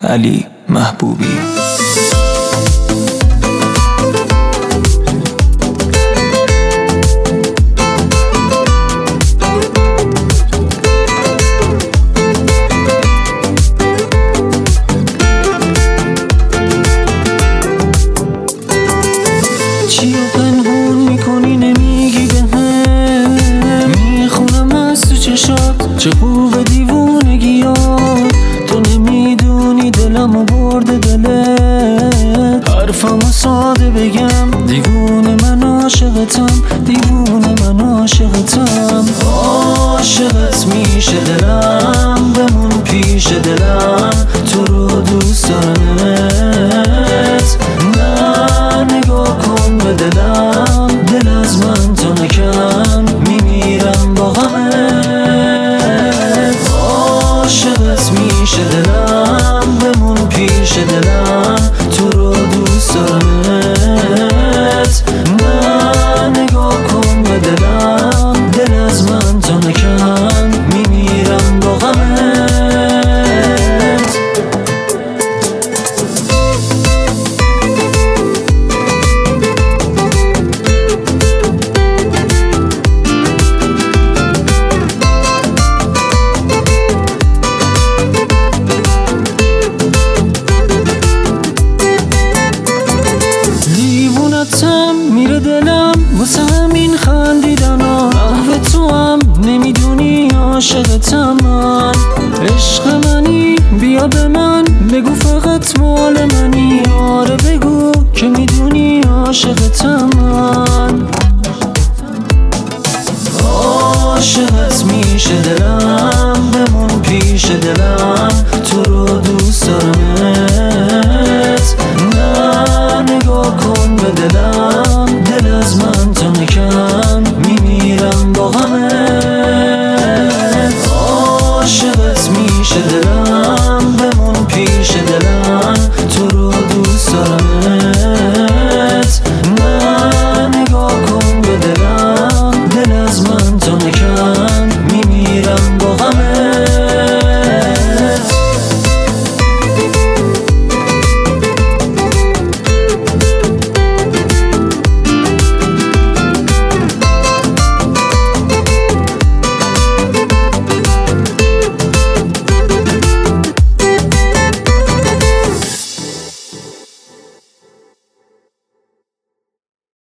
علی محبوبی. چی رو پنهون میکنی نمیگی بهم، میخونم از تو چشات چه خوب دیوونگیات. تو نمیدونی دلمو برده دلت، حرفمو ساده بگم دیوونه من عاشقتم، دیوونه من عاشقتم. عاشقت میشه دلم بمون پیش دلم، تو رو دوست دارمت. نه نگاه کن به دلم، دل از من تو نکن، میمیرم با غمت. عاشقت میشه دلم بمون پیش دلم، تو رو دوست دارمت. نه نگاه کن به دلم، دل از من تو نکن، میمیرم با غمت. میره دلم واسه همین خندیدنا، محو تو هم نمیدونی عاشقتم من. عشق منی بیا به من بگو فقط مال منی، آره بگو که میدونی عاشقتم من. عاشقت میشه دلم بمون پیش دلم، تو رو دوست دارمت. نه نگاه کن به دلم، دل از من تو نکن، میمیرم با غمت. عاشقت میشه دلم بمون پیش دلم،